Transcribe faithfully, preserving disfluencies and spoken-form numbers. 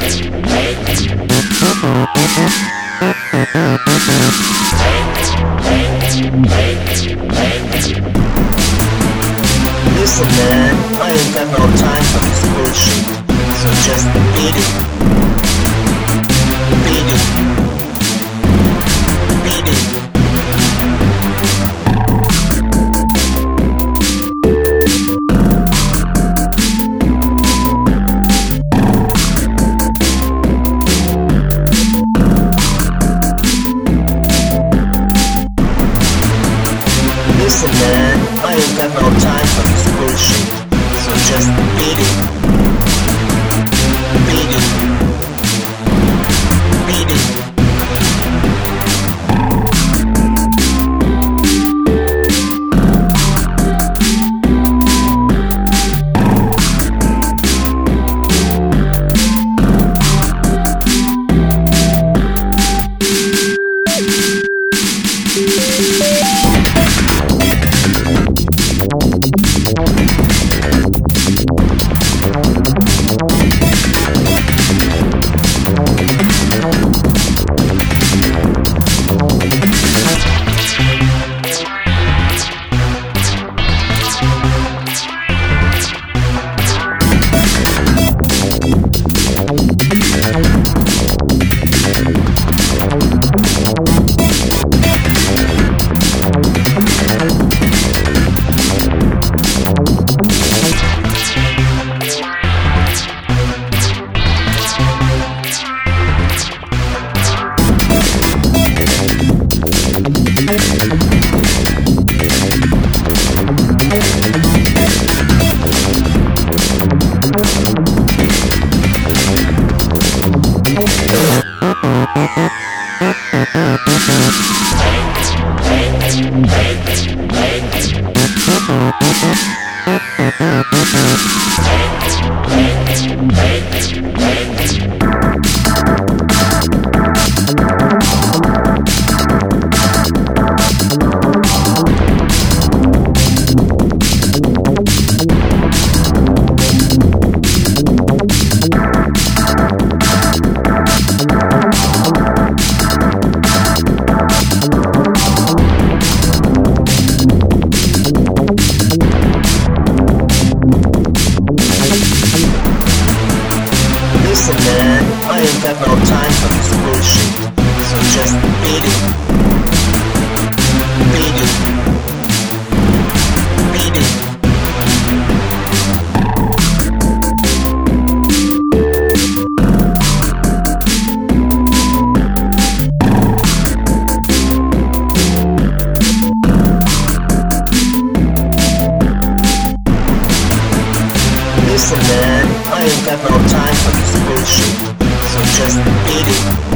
Listen man, I ain't got no time for this bullshit, so just beat it. Beat it. Beat it. Listen man, I ain't got no time for this bullshit, so just beat it. Beat it. Beat it. Listen man, I ain't got no time for this bullshit, so just beat it. Beat it. Beat it. Listen man, I ain't got no time for this bullshit, so just beat it.